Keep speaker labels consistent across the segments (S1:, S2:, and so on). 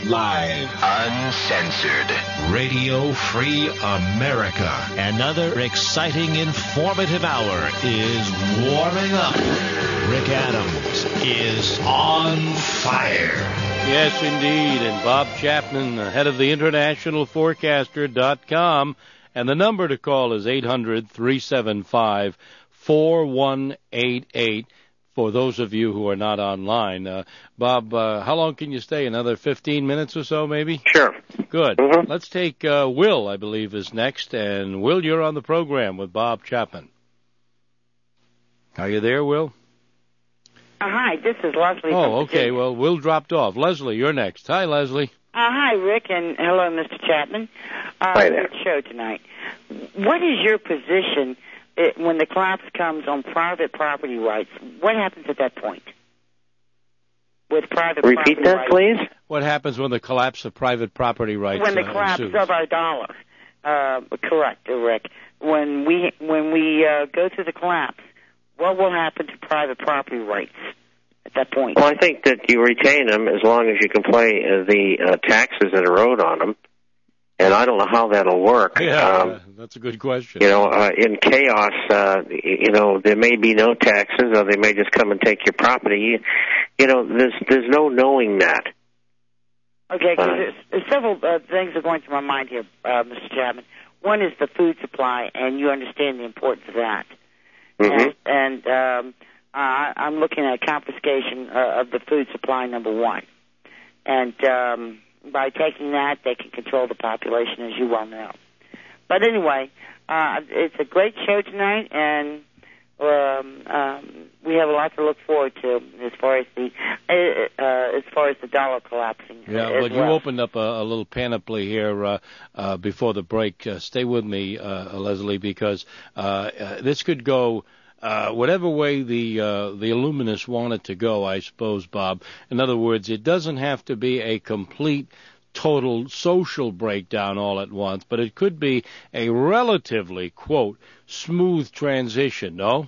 S1: Live.
S2: Uncensored.
S1: Radio Free America.
S3: Another exciting, informative hour is warming up. Rick Adams is on fire.
S4: Yes, indeed. And Bob Chapman, head of the internationalforecaster.com. And the number to call is 800-375-4188 for those of you who are not online. Bob, how long can you stay? Another 15 minutes or so, maybe?
S5: Sure.
S4: Good.
S5: Mm-hmm.
S4: Let's take Will, I believe, is next. And, Will, you're on the program with Bob Chapman. Are you there, Will?
S6: Hi, this is Leslie.
S4: Oh, okay. Well, Will dropped off. Leslie, you're next. Hi, Leslie.
S6: Hi, Rick, and hello, Mr. Chapman.
S5: Hi there.
S6: Good show tonight. What is your position when the collapse comes on private property rights? What happens at that point with private property rights?
S5: Repeat that, please.
S4: What happens when the collapse of private property rights
S6: When the collapse
S4: ensues?
S6: of our dollar. Correct, Rick. When we go through the collapse, what will happen to private property rights at that point?
S5: Well, I think that you retain them as long as you can pay the taxes that are owed on them. And I don't know how that'll work.
S4: Yeah, that's a good question.
S5: In chaos, there may be no taxes, or they may just come and take your property. There's no knowing that.
S6: Okay, because there's several things are going through my mind here, Mr. Chapman. One is the food supply, and you understand the importance of that.
S5: Mm-hmm.
S6: And I'm looking at confiscation of the food supply, number one. And by taking that, they can control the population, as you well know. But anyway, it's a great show tonight, and we have a lot to look forward to as far as the dollar collapsing.
S4: Yeah, but you opened up a little panoply here before the break. Stay with me, Leslie, because this could go whatever way the Illuminists want it to go, I suppose, Bob. In other words, it doesn't have to be a complete, total social breakdown all at once, but it could be a relatively, quote, smooth transition, no?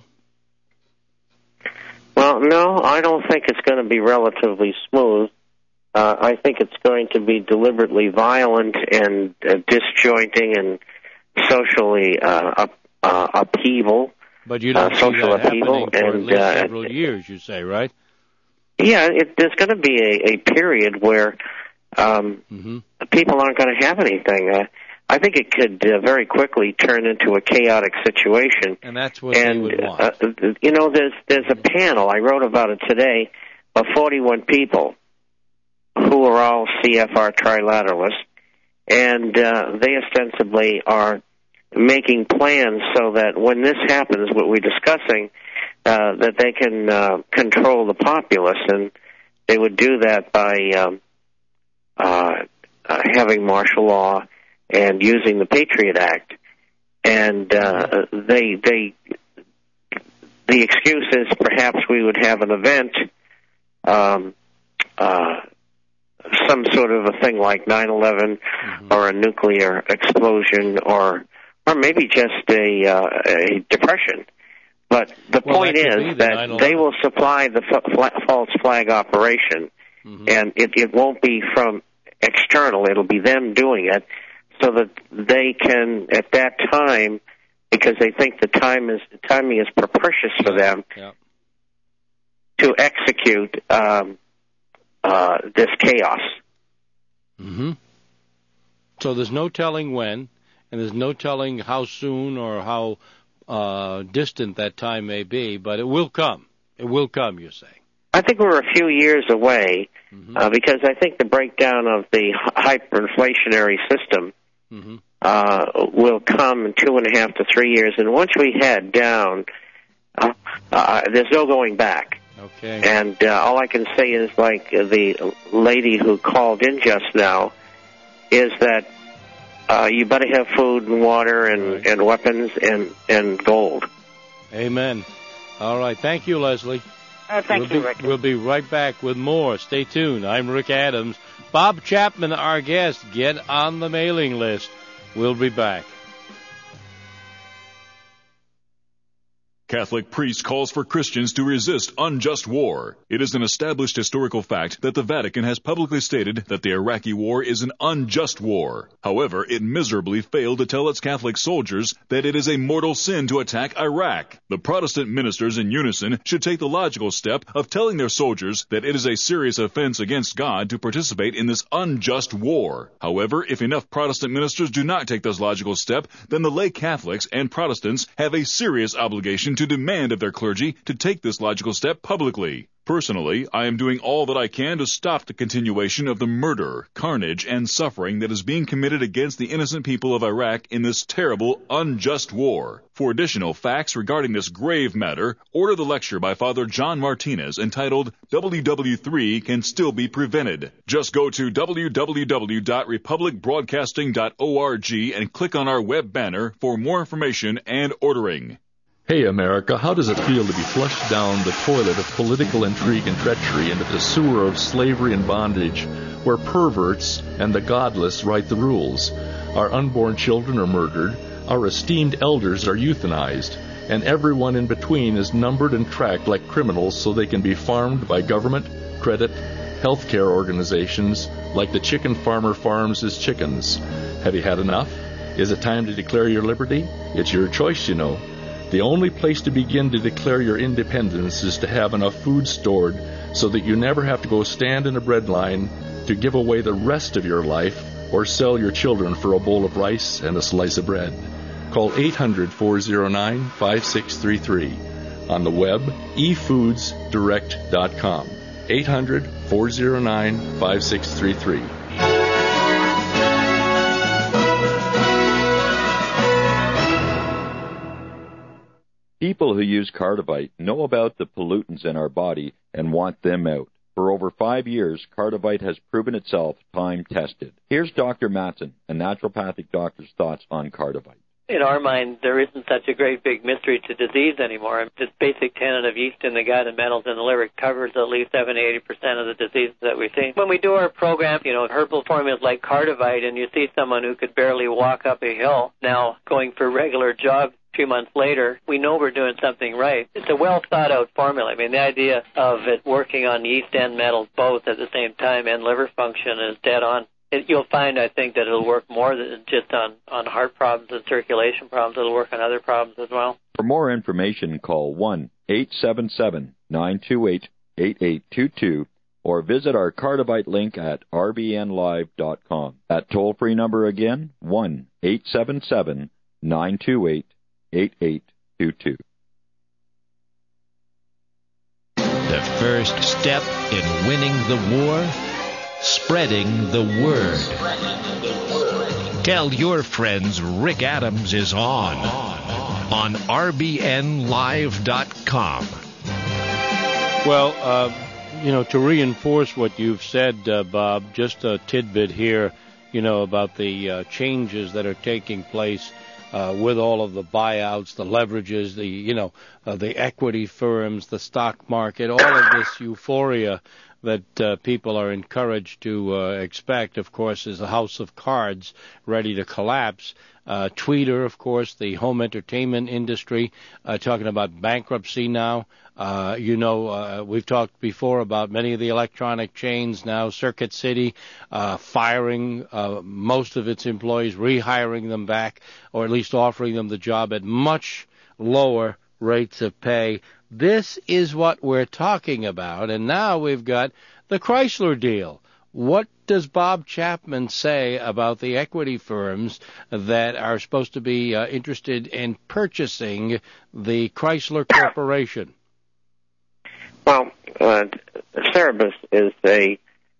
S5: Well, no, I don't think it's going to be relatively smooth. I think it's going to be deliberately violent and disjointing and socially upheaval.
S4: But you don't see
S5: social
S4: that
S5: upheaval,
S4: happening for
S5: and
S4: at least several years, you say, right?
S5: Yeah, there's going to be a period where people aren't going to have anything. I think it could very quickly turn into a chaotic situation.
S4: And that's what they would want.
S5: There's a panel, I wrote about it today, of 41 people who are all CFR trilateralists, and they ostensibly are making plans so that when this happens, what we're discussing, that they can control the populace, and they would do that by having martial law and using the Patriot Act. And the excuse is perhaps we would have an event, some sort of a thing like 9/11 or a nuclear explosion or maybe just a depression. But the point is that they will supply the false flag operation, and it won't be from external. It'll be them doing it so that they can, at that time, because they think the timing is propitious for them, to execute this chaos.
S4: So there's no telling when, and there's no telling how soon or how distant that time may be, but it will come. It will come, you're saying.
S5: I think we're a few years away, because I think the breakdown of the hyperinflationary system will come in 2.5 to 3 years, and once we head down, there's no going back.
S4: Okay.
S5: And all I can say is, like the lady who called in just now, is that you better have food and water and weapons and gold.
S4: Amen. All right. Thank you, Leslie.
S6: Thank you, Rick.
S4: We'll be right back with more. Stay tuned. I'm Rick Adams. Bob Chapman, our guest. Get on the mailing list. We'll be back.
S2: Catholic priest calls for Christians to resist unjust war. It is an established historical fact that the Vatican has publicly stated that the Iraqi war is an unjust war. However, it miserably failed to tell its Catholic soldiers that it is a mortal sin to attack Iraq. The Protestant ministers in unison should take the logical step of telling their soldiers that it is a serious offense against God to participate in this unjust war. However, if enough Protestant ministers do not take this logical step, then the lay Catholics and Protestants have a serious obligation to demand of their clergy to take this logical step publicly. Personally, I am doing all that I can to stop the continuation of the murder, carnage, and suffering that is being committed against the innocent people of Iraq in this terrible, unjust war. For additional facts regarding this grave matter, order the lecture by Father John Martinez entitled WW3 Can Still Be Prevented. Just go to www.republicbroadcasting.org and click on our web banner for more information and ordering.
S7: Hey, America, how does it feel to be flushed down the toilet of political intrigue and treachery into the sewer of slavery and bondage, where perverts and the godless write the rules? Our unborn children are murdered, our esteemed elders are euthanized, and everyone in between is numbered and tracked like criminals so they can be farmed by government, credit, healthcare organizations, like the chicken farmer farms his chickens. Have you had enough? Is it time to declare your liberty? It's your choice, you know. The only place to begin to declare your independence is to have enough food stored so that you never have to go stand in a bread line to give away the rest of your life or sell your children for a bowl of rice and a slice of bread. Call 800-409-5633. On the web, efoodsdirect.com. 800-409-5633.
S8: People who use Cardivite know about the pollutants in our body and want them out. For over 5 years, Cardivite has proven itself time-tested. Here's Dr. Matson, a naturopathic doctor's thoughts on Cardivite.
S9: In our mind, there isn't such a great big mystery to disease anymore. This basic tenet of yeast in the gut and metals in the liver covers at least 70-80% of the diseases that we see. When we do our program, herbal formulas like Cardivite, and you see someone who could barely walk up a hill now going for regular jogs, a few months later, we know we're doing something right. It's a well-thought-out formula. I mean, the idea of it working on yeast and metals both at the same time and liver function is dead on. You'll find, I think, that it'll work more than just on heart problems and circulation problems. It'll work on other problems as well.
S8: For more information, call 1-877-928-8822 or visit our Cardivite link at rbnlive.com. That toll-free number again, 1-877-928-8822.
S3: The first step in winning the war, spreading the word. Tell your friends Rick Adams is on rbnlive.com.
S4: Well, to reinforce what you've said, Bob, just a tidbit here, about the changes that are taking place with all of the buyouts, the leverages, the equity firms, the stock market, all of this euphoria that people are encouraged to expect, of course, is a house of cards ready to collapse. Twitter, of course, the home entertainment industry, talking about bankruptcy now. We've talked before about many of the electronic chains now, Circuit City, firing most of its employees, rehiring them back, or at least offering them the job at much lower rates of pay. This is what we're talking about, and now we've got the Chrysler deal. What does Bob Chapman say about the equity firms that are supposed to be interested in purchasing the Chrysler Corporation?
S5: Well, Cerebus is a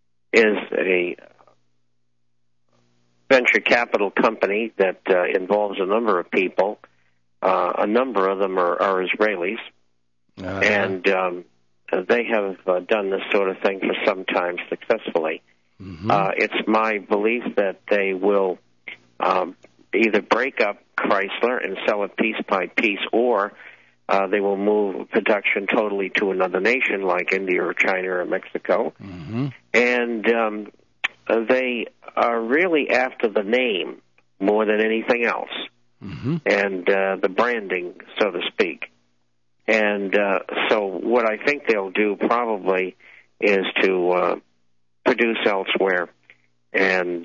S5: venture capital company that involves a number of people. A number of them are Israelis. And they have done this sort of thing for some time successfully. Mm-hmm. It's my belief that they will either break up Chrysler and sell it piece by piece, or they will move production totally to another nation like India or China or Mexico. Mm-hmm. And they are really after the name more than anything else, mm-hmm. and the branding, so to speak. And so what I think they'll do probably is to produce elsewhere and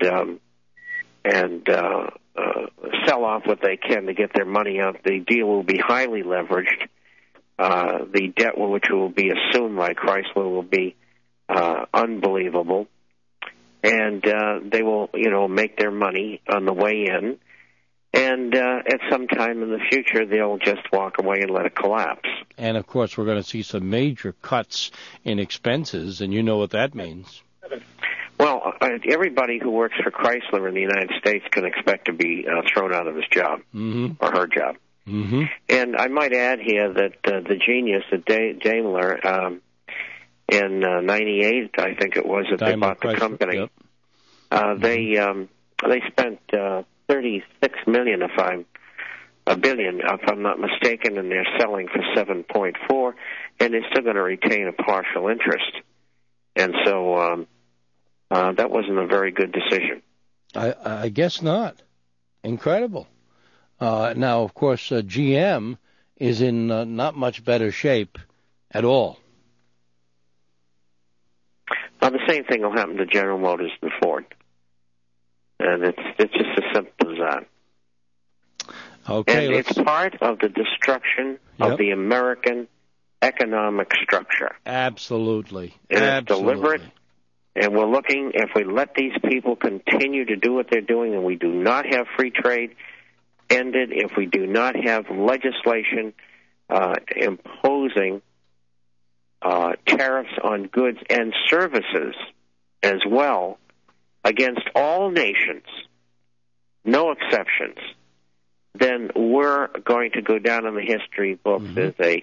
S5: sell off what they can to get their money out. The deal will be highly leveraged. The debt which will be assumed by Chrysler will be unbelievable. And they will, make their money on the way in. And at some time in the future, they'll just walk away and let it collapse.
S4: And, of course, we're going to see some major cuts in expenses, and you know what that means.
S5: Well, everybody who works for Chrysler in the United States can expect to be thrown out of his job or her job.
S4: Mm-hmm.
S5: And I might add here that the genius at Daimler in '98, I think it was, that they bought the company. Yep. They spent $36 million, $1 billion, if I'm not mistaken, and they're selling for 7.4, and they're still going to retain a partial interest. And so that wasn't a very good decision.
S4: I guess not. Incredible. Now, of course, GM is in not much better shape at all.
S5: The same thing will happen to General Motors and Ford. And it's just as simple as that.
S4: Okay,
S5: and it's part of the destruction of the American economic structure.
S4: Absolutely.
S5: And it's deliberate. And we're looking, if we let these people continue to do what they're doing and we do not have free trade ended, if we do not have legislation imposing tariffs on goods and services as well against all nations, no exceptions, then we're going to go down in the history books as a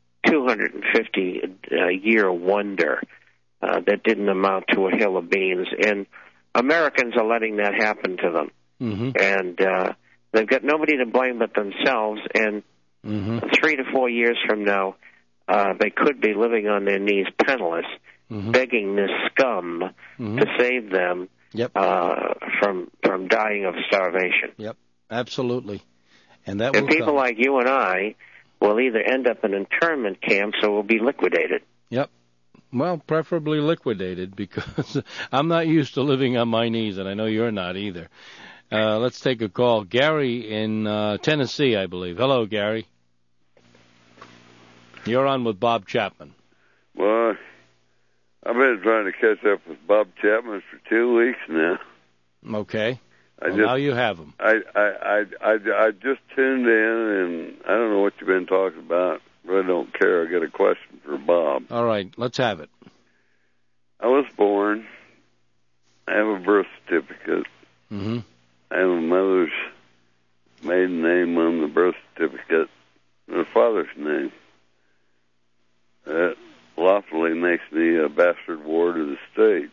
S5: 250-year wonder that didn't amount to a hill of beans. And Americans are letting that happen to them. And they've got nobody to blame but themselves. And 3 to 4 years from now, they could be living on their knees penniless, begging this scum to save them from dying of starvation.
S4: Yep, absolutely. And
S5: people like you and I will either end up in internment camps or will be liquidated.
S4: Yep. Well, preferably liquidated, because I'm not used to living on my knees, and I know you're not either. Let's take a call. Gary in Tennessee, I believe. Hello, Gary. You're on with Bob Chapman.
S10: Well, I've been trying to catch up with Bob Chapman for 2 weeks now.
S4: Okay. Now you have him.
S10: I just tuned in, and I don't know what you've been talking about. Really don't care. I got a question for Bob.
S4: All right, let's have it.
S10: I was born. I have a birth certificate. I have a mother's maiden name on the birth certificate and a father's name. That lawfully makes me a bastard ward of the state,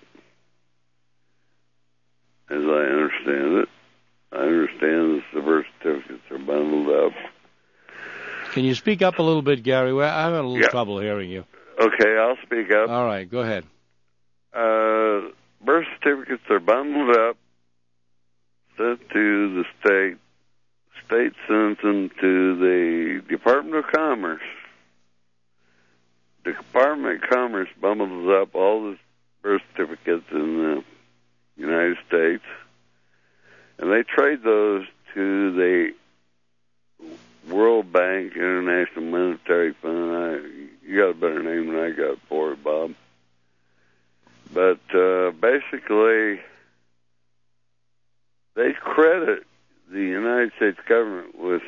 S10: as I understand it. I understand that the birth certificates are bundled up.
S4: Can you speak up a little bit, Gary? Well, I'm having a little trouble hearing you.
S10: Okay, I'll speak up.
S4: All right, go ahead.
S10: Birth certificates are bundled up, sent to the state. State sends them to the Department of Commerce. The Department of Commerce bundles up all the birth certificates in the United States, and they trade those to the World Bank, International Monetary Fund. You got a better name than I got for it, Bob. But basically, they credit the United States government with,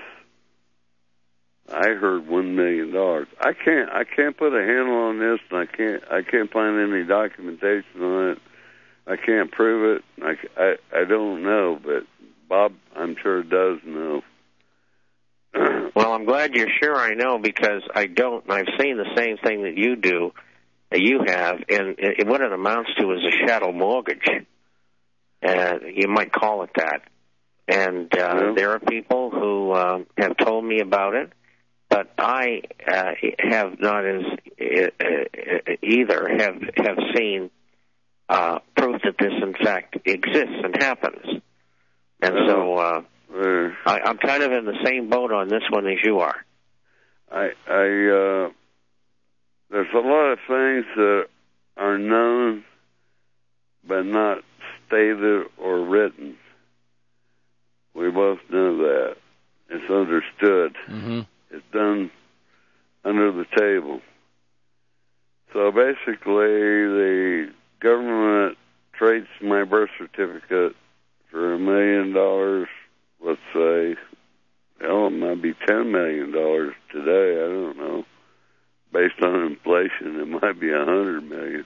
S10: I heard, $1 million. I can't put a handle on this, and I can't find any documentation on it. I can't prove it. I don't know, but Bob, I'm sure, does know.
S5: Well, I'm glad you're sure I know, because I don't. I've seen the same thing that you do, you have, and what it amounts to is a shadow mortgage. You might call it that. And there are people who have told me about it, but I have not either have seen proof that this, in fact, exists and happens. And so I'm kind of in the same boat on this one as you are.
S10: there's a lot of things that are known but not stated or written. We both know that. It's understood.
S4: Mm-hmm.
S10: It's done under the table. So basically, the government trades my birth certificate for $1 million, let's say. Hell, it might be $10 million today. I don't know. Based on inflation, it might be $100 million.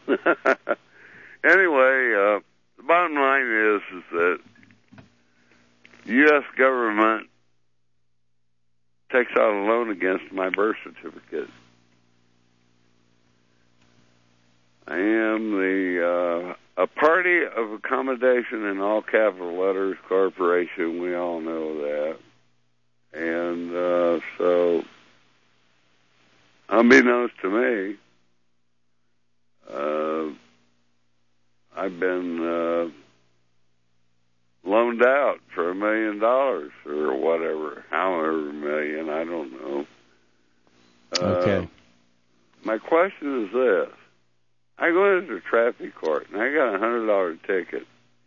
S10: Anyway, the bottom line is that the U.S. government takes out a loan against my birth certificate. I am a party of accommodation in all capital letters corporation. We all know that. And so, unbeknownst to me, I've been loaned out for $1 million or whatever, however million, I don't know.
S4: Okay.
S10: My question is this. I go into traffic court, and I got a $100 ticket.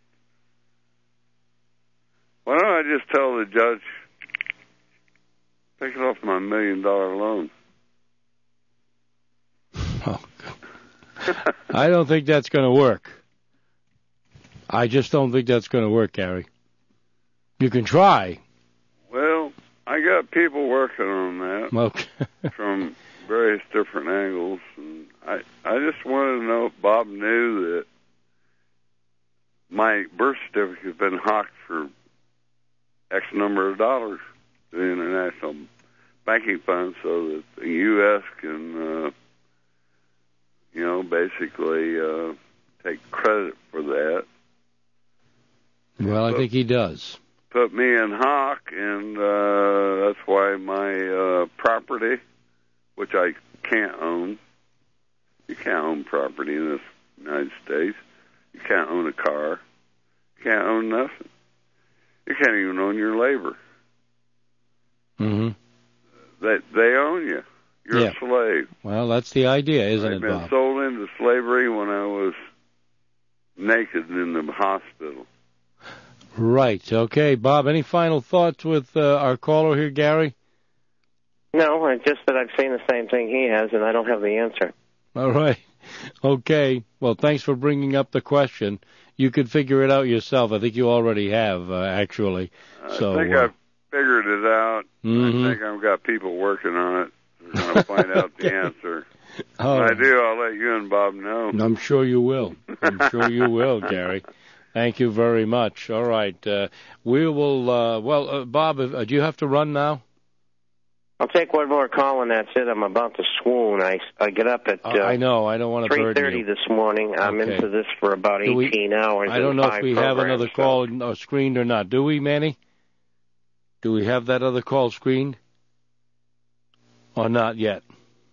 S10: Why don't I just tell the judge, take it off my $1 million loan?
S4: Oh, I don't think that's going to work. I just don't think that's going to work, Gary. You can try.
S10: Well, I got people working on that.
S4: Okay.
S10: From various different angles. And I just wanted to know if Bob knew that my birth certificate has been hawked for X number of dollars to the international banking fund so that the U.S. can, basically take credit for that.
S4: Well, I think he does.
S10: Put me in hawk, and that's why my property, which I can't own. You can't own property in this United States. You can't own a car. You can't own nothing. You can't even own your labor.
S4: Mm-hmm.
S10: They own you. You're a slave.
S4: Well, that's the idea, isn't it, Bob?
S10: I've been sold into slavery when I was naked in the hospital.
S4: Right. Okay, Bob, any final thoughts with our caller here, Gary?
S5: No, just that I've seen the same thing he has, and I don't have the answer.
S4: All right. Okay. Well, thanks for bringing up the question. You could figure it out yourself. I think you already have, actually.
S10: I think I've figured it out.
S4: Mm-hmm.
S10: I think I've got people working on it. We're going to find out the answer.
S4: Oh.
S10: When I do, I'll let you and Bob know.
S4: I'm sure you will. I'm sure you will, Gary. Thank you very much. All right. We will, Bob, do you have to run now?
S5: I'll take one more call, and that's it. I'm about to swoon. I get up at
S4: I know. I don't want to burden you.
S5: 3:30 this morning. I'm into this for about 18 hours.
S4: I don't know if we have another call screened or not. Do we, Manny? Do we have that other call screened? Or not yet?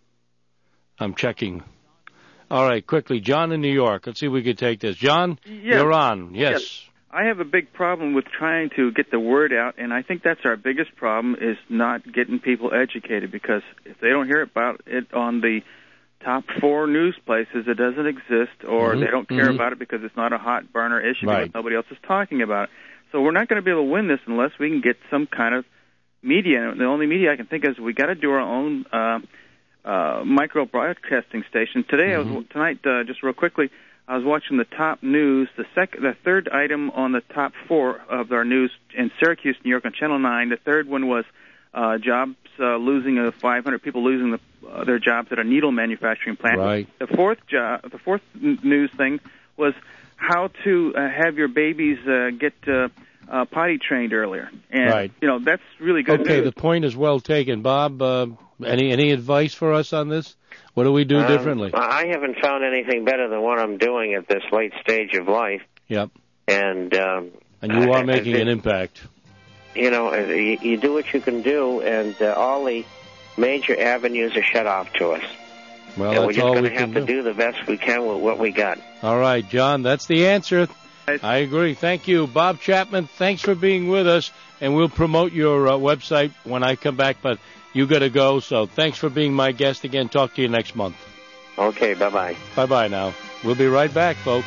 S4: I'm checking. All right, quickly. John in New York. Let's see if we can take this. John, you're on. Yes.
S11: I have a big problem with trying to get the word out, and I think that's our biggest problem is not getting people educated, because if they don't hear about it on the top 4 news places, it doesn't exist, or they don't care about it because it's not a hot burner issue because nobody else is talking about it. So we're not going to be able to win this unless we can get some kind of media. And the only media I can think of is we got to do our own micro broadcasting station. Today, tonight, just real quickly, I was watching the top news. The third item on the top 4 of our news in Syracuse, New York, on Channel 9. The third one was jobs losing 500 people losing their jobs at a needle manufacturing plant.
S4: Right.
S11: The fourth news thing was how to have your babies get potty trained earlier. And that's really good news.
S4: Okay, the point is well taken, Bob. Any advice for us on this? What do we do differently?
S5: I haven't found anything better than what I'm doing at this late stage of life.
S4: Yep.
S5: And
S4: you are making an impact.
S5: You do what you can do, and all the major avenues are shut off to us.
S4: Well,
S5: and
S4: that's
S5: we're just
S4: all
S5: going
S4: we
S5: to have
S4: can
S5: to
S4: do
S5: the best we can with what we got.
S4: All right, John, that's the answer. I agree. Thank you. Bob Chapman, thanks for being with us, and we'll promote your website when I come back, but you got to go, so thanks for being my guest again. Talk to you next month.
S5: Okay, bye-bye.
S4: Bye-bye now. We'll be right back, folks.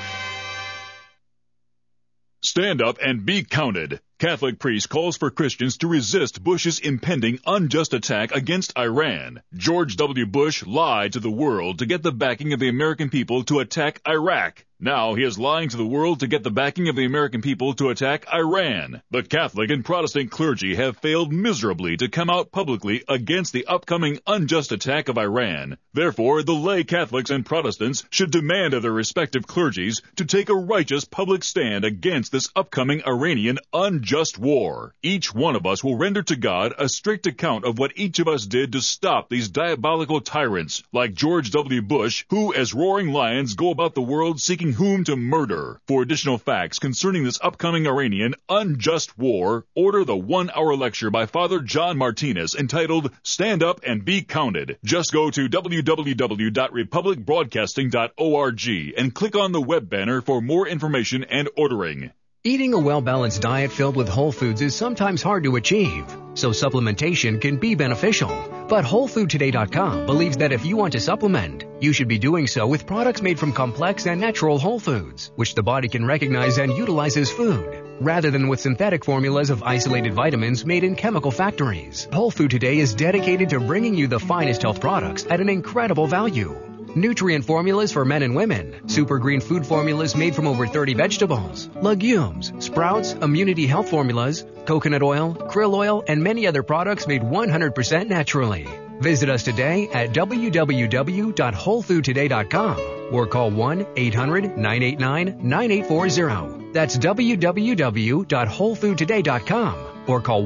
S2: Stand up and be counted. Catholic priest calls for Christians to resist Bush's impending unjust attack against Iran. George W. Bush lied to the world to get the backing of the American people to attack Iraq. Now he is lying to the world to get the backing of the American people to attack Iran. The Catholic and Protestant clergy have failed miserably to come out publicly against the upcoming unjust attack of Iran. Therefore, the lay Catholics and Protestants should demand of their respective clergies to take a righteous public stand against this upcoming Iranian unjust war. Each one of us will render to God a strict account of what each of us did to stop these diabolical tyrants, like George W. Bush, who, as roaring lions, go about the world seeking whom to murder. For additional facts concerning this upcoming Iranian unjust war, order the 1-hour lecture by Father John Martinez entitled Stand Up and Be Counted. Just go to www.republicbroadcasting.org and click on the web banner for more information and ordering.
S12: Eating a well-balanced diet filled with whole foods is sometimes hard to achieve, so supplementation can be beneficial. But WholeFoodToday.com believes that if you want to supplement, you should be doing so with products made from complex and natural whole foods, which the body can recognize and utilize as food, rather than with synthetic formulas of isolated vitamins made in chemical factories. Whole Food Today is dedicated to bringing you the finest health products at an incredible value. Nutrient formulas for men and women, super green food formulas made from over 30 vegetables, legumes, sprouts, immunity health formulas, coconut oil, krill oil, and many other products made 100% naturally. Visit us today at www.wholefoodtoday.com or call 1-800-989-9840. That's www.wholefoodtoday.com. Or call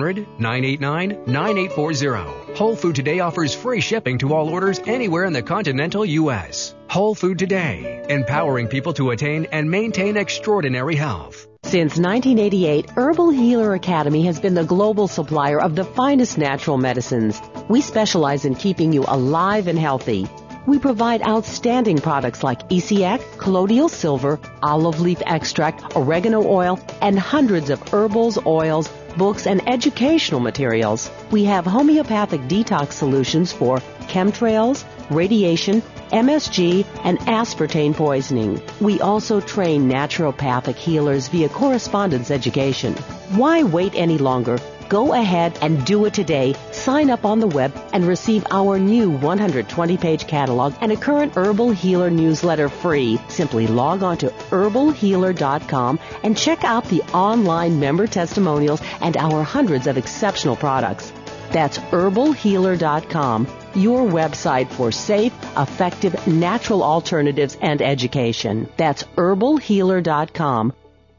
S12: 1-800-989-9840. Whole Food Today offers free shipping to all orders anywhere in the continental U.S. Whole Food Today, empowering people to attain and maintain extraordinary health.
S13: Since 1988, Herbal Healer Academy has been the global supplier of the finest natural medicines. We specialize in keeping you alive and healthy. We provide outstanding products like ECX, colloidal silver, olive leaf extract, oregano oil, and hundreds of herbals, oils, books, and educational materials. We have homeopathic detox solutions for chemtrails, radiation, MSG, and aspartame poisoning. We also train naturopathic healers via correspondence education. Why wait any longer? Go ahead and do it today. Sign up on the web and receive our new 120-page catalog and a current Herbal Healer newsletter free. Simply log on to herbalhealer.com and check out the online member testimonials and our hundreds of exceptional products. That's herbalhealer.com, your website for safe, effective, natural alternatives and education. That's herbalhealer.com.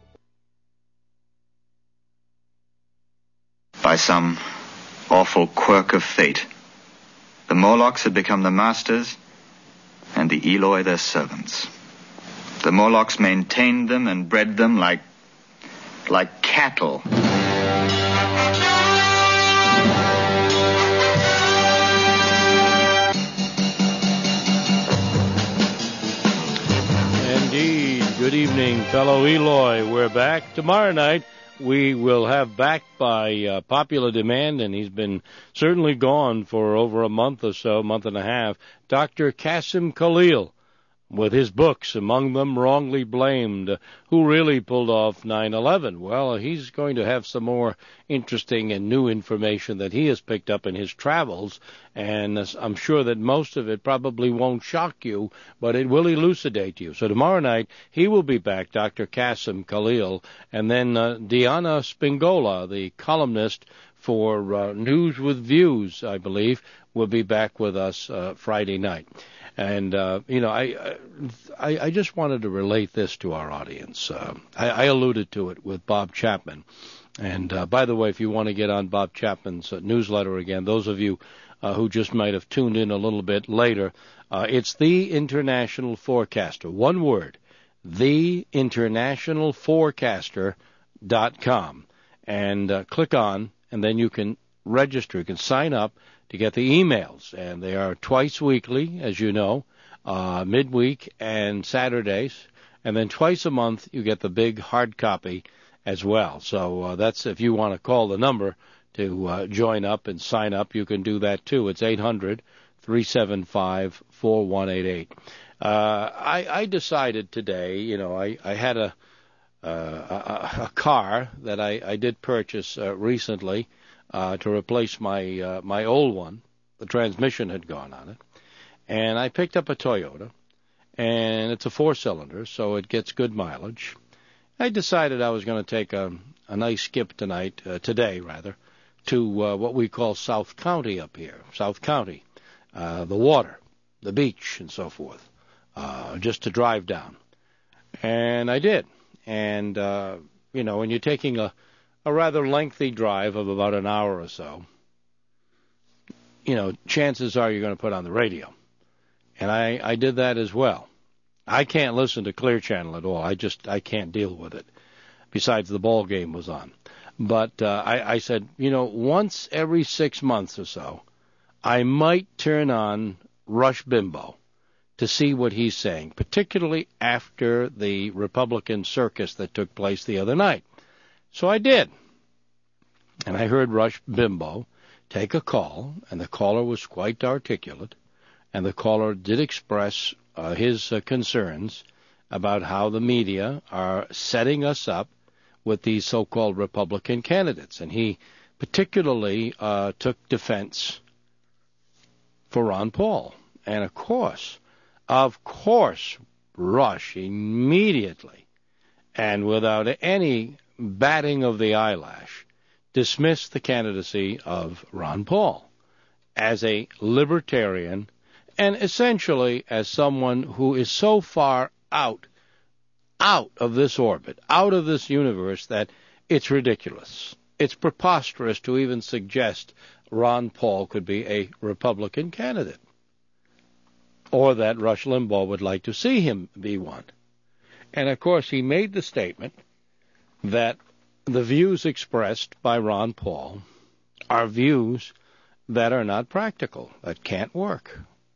S14: By some awful quirk of fate, the Morlocks had become the masters and the Eloi their servants. The Morlocks maintained them and bred them like cattle.
S4: Indeed. Good evening, fellow Eloi. We're back tomorrow night. We will have back by popular demand, and he's been certainly gone for over a month or so, month and a half, Dr. Qasim Khalil, with his books, among them Wrongly Blamed, Who Really Pulled Off 9/11. Well, he's going to have some more interesting and new information that he has picked up in his travels, and I'm sure that most of it probably won't shock you, but it will elucidate you. So tomorrow night, he will be back, Dr. Qasim Khalil, and then Diana Spingola, the columnist for News with Views, I believe, will be back with us Friday night. And, I just wanted to relate this to our audience. I alluded to it with Bob Chapman. And, by the way, if you want to get on Bob Chapman's newsletter again, those of you who just might have tuned in a little bit later, it's The International Forecaster. One word, theinternationalforecaster.com. And click on, and then you can register. You can sign up to get the emails, and they are twice weekly, as you know, midweek and Saturdays. And then twice a month, you get the big hard copy as well. So that's if you want to call the number to join up and sign up, you can do that too. It's 800-375-4188. I decided today, I had a car that I did purchase recently to replace my old one. The transmission had gone on it. And I picked up a Toyota, and it's a 4-cylinder, so it gets good mileage. I decided I was going to take a nice skip today, to what we call South County up here. South County, the water, the beach, and so forth, just to drive down. And I did. And, when you're taking a rather lengthy drive of about an hour or so, chances are you're going to put on the radio. And I did that as well. I can't listen to Clear Channel at all. I can't deal with it. Besides, the ball game was on. But I said, once every 6 months or so, I might turn on Rush Bimbo to see what he's saying, particularly after the Republican circus that took place the other night. So I did. And I heard Rush Bimbo take a call, and the caller was quite articulate, and the caller did express his concerns about how the media are setting us up with these so-called Republican candidates. And he particularly took defense for Ron Paul. And of course, Rush immediately, and without any batting of the eyelash, dismissed the candidacy of Ron Paul as a libertarian and essentially as someone who is so far out of this orbit, out of this universe, that it's ridiculous. It's preposterous to even suggest Ron Paul could be a Republican candidate, or that Rush Limbaugh would like to see him be one. And, of course, he made the statement that the views expressed by Ron Paul are views that are not practical, that can't work.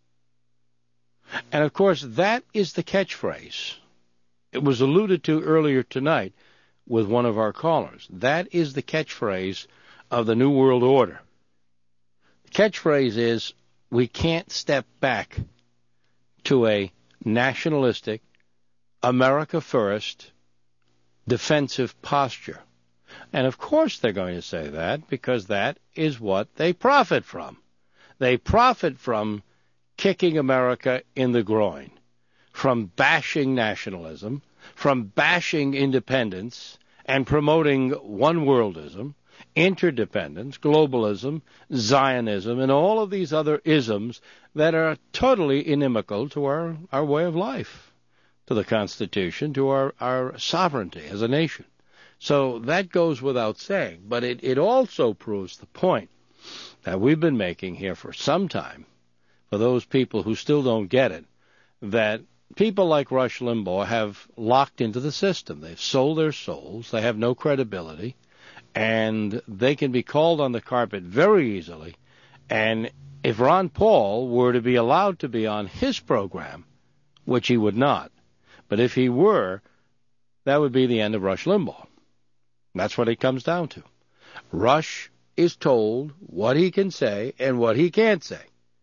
S4: And, of course, that is the catchphrase. It was alluded to earlier tonight with one of our callers. That is the catchphrase of the New World Order. The catchphrase is, we can't step back to a nationalistic, America first, defensive posture. And of course they're going to say that, because that is what they profit from. They profit from kicking America in the groin, from bashing nationalism, from bashing independence, and promoting one-worldism, interdependence, globalism, Zionism, and all of these other isms that are totally inimical to our way of life, to the Constitution, to our sovereignty as a nation. So that goes without saying, but it also proves the point that we've been making here for some time, for those people who still don't get it, that people like Rush Limbaugh have locked into the system. They've sold their souls. They have no credibility, and they can be called on the carpet very easily. And if Ron Paul were to be allowed to be on his program, which he would not, but if he were, that would be the end of Rush Limbaugh. That's what it comes down to. Rush is told what he can say and what he can't say.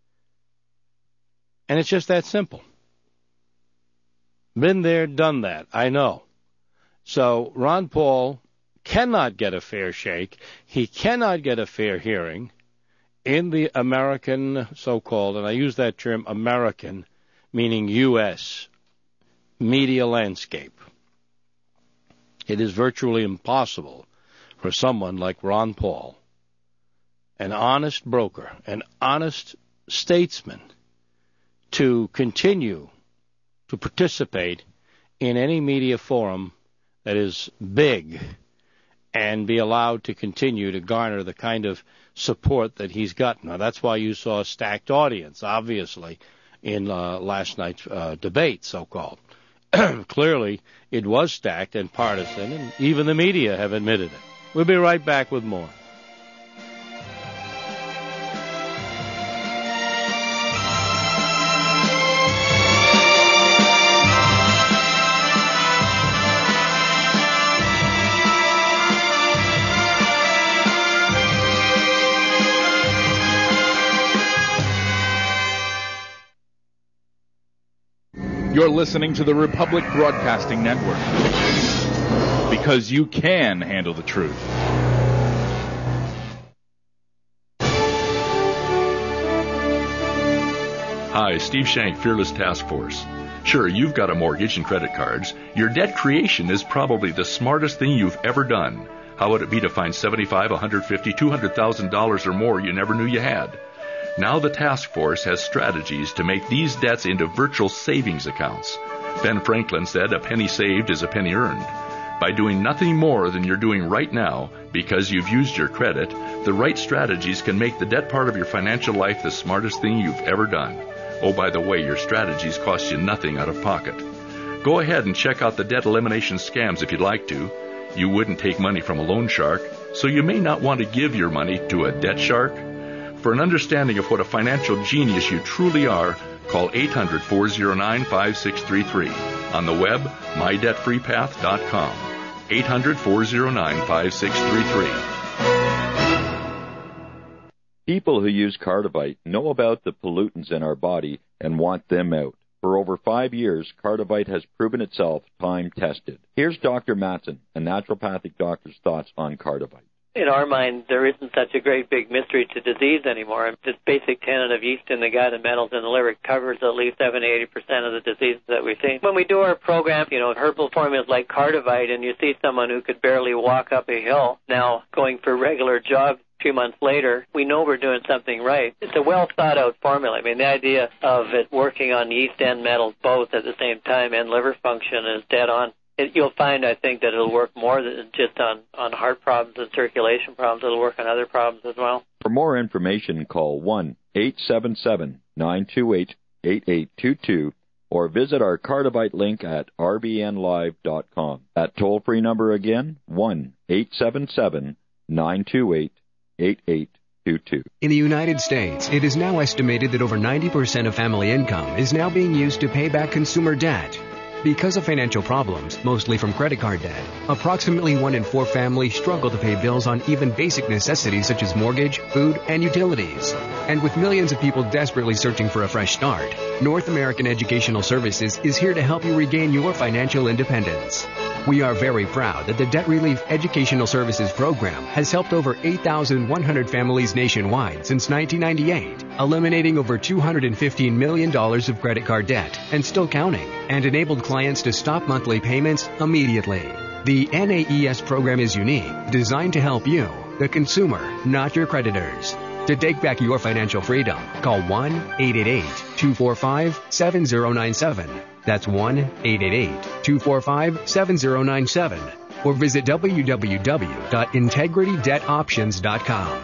S4: And it's just that simple. Been there, done that, I know. So Ron Paul cannot get a fair shake. He cannot get a fair hearing in the American so-called, and I use that term American, meaning U.S., media landscape. It is virtually impossible for someone like Ron Paul, an honest broker, an honest statesman, to continue to participate in any media forum that is big and be allowed to continue to garner the kind of support that he's gotten. Now, that's why you saw a stacked audience, obviously, in last night's debate, so-called. Clearly, it was stacked and partisan, and even the media have admitted it. We'll be right back with more.
S15: You're listening to the Republic Broadcasting Network. Because you can handle the truth.
S7: Hi, Steve Shank, Fearless Task Force. Sure, you've got a mortgage and credit cards. Your debt creation is probably the smartest thing you've ever done. How would it be to find $75,000, $150,000, $200,000 or more you never knew you had? Now the task force has strategies to make these debts into virtual savings accounts. Ben Franklin said, "A penny saved is a penny earned." By doing nothing more than you're doing right now, because you've used your credit, the right strategies can make the debt part of your financial life the smartest thing you've ever done. Oh, by the way, your strategies cost you nothing out of pocket. Go ahead and check out the debt elimination scams if you'd like to. You wouldn't take money from a loan shark, so you may not want to give your money to a debt shark. For an understanding of what a financial genius you truly are, call 800-409-5633. On the web, mydebtfreepath.com. 800-409-5633.
S8: People who use Cardivite know about the pollutants in our body and want them out. For over 5 years, Cardivite has proven itself time-tested. Here's Dr. Matson, a naturopathic doctor's thoughts on Cardivite.
S9: In our mind, there isn't such a great big mystery to disease anymore. This basic tenet of yeast in the gut and metals in the liver covers at least 70-80% of the diseases that we see. When we do our program, herbal formulas like Cardivite, and you see someone who could barely walk up a hill now going for regular jogs 2 months later, we know we're doing something right. It's a well-thought-out formula. I mean, the idea of it working on yeast and metals both at the same time and liver function is dead on. You'll find, I think, that it'll work more than just on heart problems and circulation problems. It'll work on other problems as well.
S8: For more information, call 1-877-928-8822 or visit our Cardivite link at rbnlive.com. That toll-free number again, 1-877-928-8822.
S12: In the United States, it is now estimated that over 90% of family income is now being used to pay back consumer debt. Because of financial problems, mostly from credit card debt, approximately 1 in 4 families struggle to pay bills on even basic necessities such as mortgage, food, and utilities. And with millions of people desperately searching for a fresh start, North American Educational Services is here to help you regain your financial independence. We are very proud that the Debt Relief Educational Services Program has helped over 8,100 families nationwide since 1998, eliminating over $215 million of credit card debt and still counting, and enabled clients to stop monthly payments immediately. The NAES program is unique, designed to help you, the consumer, not your creditors. To take back your financial freedom, call 1-888-245-7097. That's 1-888-245-7097. Or visit www.integritydebtoptions.com.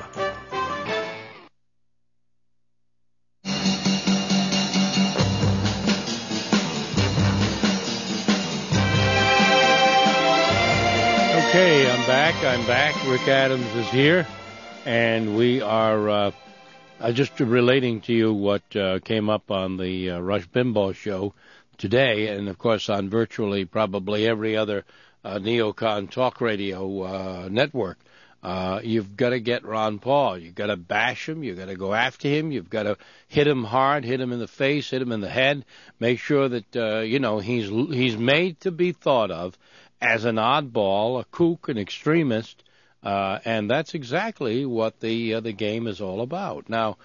S4: Okay, I'm back. Rick Adams is here, and we are just relating to you what came up on the Rush Limbaugh show today, and of course on virtually probably every other neocon talk radio network. You've got to get Ron Paul. You've got to bash him. You've got to go after him. You've got to hit him hard, hit him in the face, hit him in the head. Make sure that he's made to be thought of as an oddball, a kook, an extremist, and that's exactly what the game is all about. Now,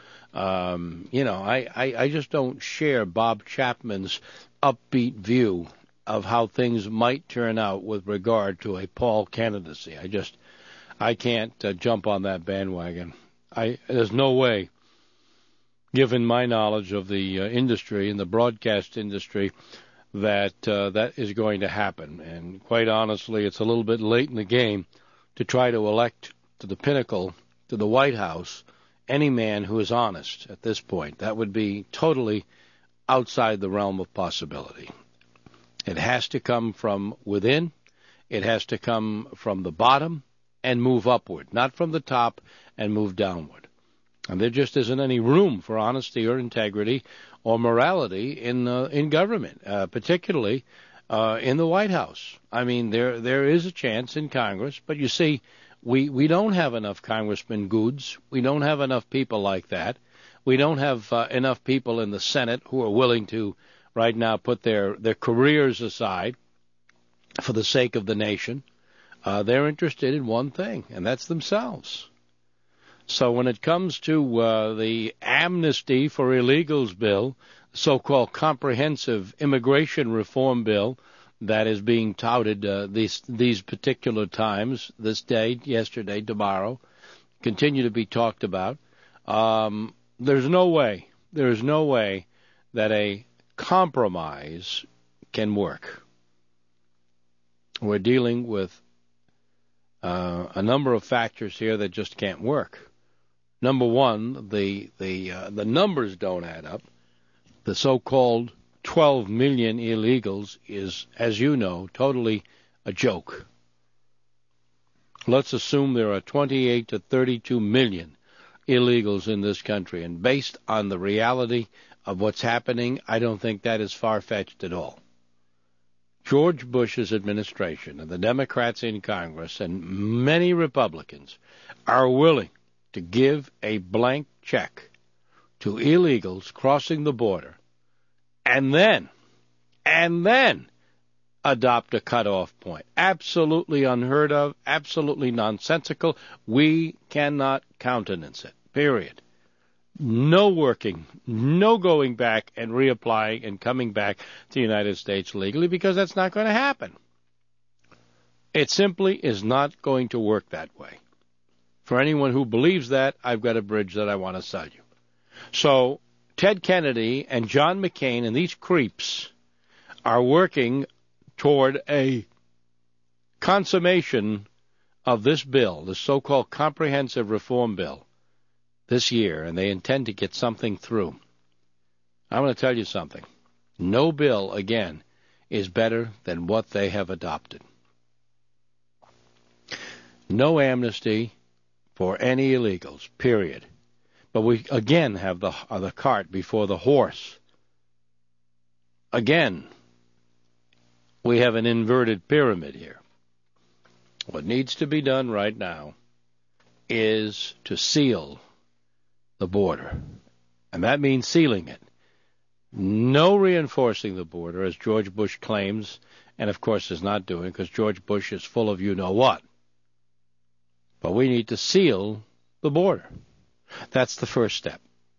S4: I just don't share Bob Chapman's upbeat view of how things might turn out with regard to a Paul candidacy. I can't jump on that bandwagon. There's no way, given my knowledge of the industry and the broadcast industry, that is going to happen. And quite honestly, it's a little bit late in the game to try to elect to the pinnacle, to the White House, any man who is honest at this point. That would be totally outside the realm of possibility. It has to come from within. It has to come from the bottom and move upward, not from the top and move downward. And there just isn't any room for honesty or integrity or morality in government, particularly in the White House. I mean, there is a chance in Congress, but you see, we don't have enough Congressman Goods. We don't have enough people like that. We don't have enough people in the Senate who are willing to right now put their careers aside for the sake of the nation. They're interested in one thing, and that's themselves. So when it comes to the amnesty for illegals bill, so-called comprehensive immigration reform bill that is being touted these particular times, this day, yesterday, tomorrow, continue to be talked about, there's no way that a compromise can work. We're dealing with a number of factors here that just can't work. Number one, the numbers don't add up. The so-called 12 million illegals is, as you know, totally a joke. Let's assume there are 28 to 32 million illegals in this country, and based on the reality of what's happening, I don't think that is far-fetched at all. George Bush's administration and the Democrats in Congress and many Republicans are willing to give a blank check to illegals crossing the border and then adopt a cutoff point. Absolutely unheard of, absolutely nonsensical. We cannot countenance it, period. No working, no going back and reapplying and coming back to the United States legally, because that's not going to happen. It simply is not going to work that way. For anyone who believes that, I've got a bridge that I want to sell you. So Ted Kennedy and John McCain and these creeps are working toward a consummation of this bill, the so-called comprehensive reform bill, this year, and they intend to get something through. I'm going to tell you something. No bill, again, is better than what they have adopted. No amnesty for any illegals, period. But we, again, have the cart before the horse. Again, we have an inverted pyramid here. What needs to be done right now is to seal the border. And that means sealing it. No reinforcing the border, as George Bush claims, and of course is not doing, because George Bush is full of you-know-what. But we need to seal the border. That's the first step.